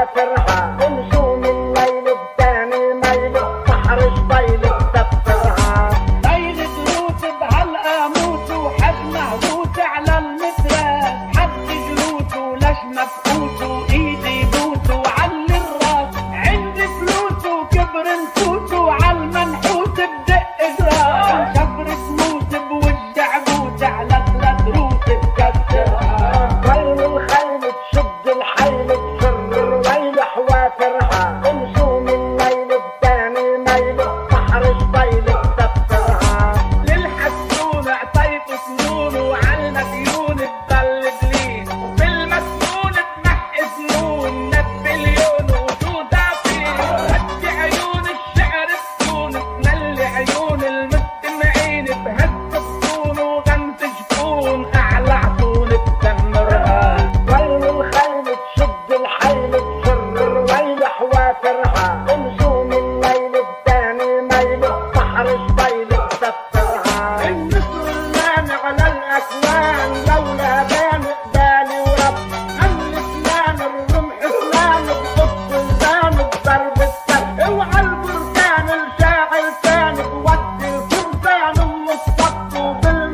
حوافرها نجوم الليل بتاني ميل بحر شبيل بسفرها ليل دروس بهالقاموس وحجمه بوس على المتراس حد جلوس ولش مفقوس وايدي بوس وعلي الراس عندي فلوس وكبر نفوس وعالمنحوس بدق جراس شفر سموس بوجه عبوس على 3 روس بكسرها ويل الخيل تشد الحيل تفر ويل حوافرها نجوم الليل بتاني ميل بحر شبيل بسفرها للحسون اعطيت سنون وعالمديون تضل بلين وبالمسنون تمحي سنون نبليون وجوداتين هدي عيون الشعر السون تملي عيون المستمعين بهز الصون وغمز جفون اعلى عطون تدمرها ويل الخيل تشد الحيل تفر ويل حوافرها نجوم الليل بتاني ميل بحر شبيل بسفرها النسر المانع للاكوان لولا بان قبالي ورب الاسنان الرمح اسنان بقط الزان بضرب السب اوعى البركان الشاعر كان ودي الفرسان ام الصف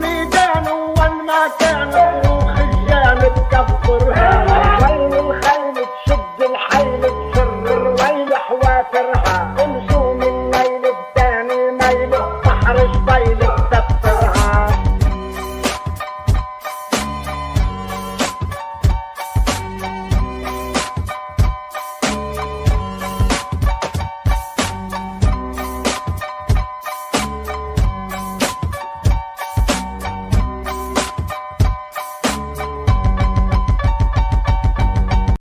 وبالميدان وين ما كان بروح الجان بكفرها ويل الخيل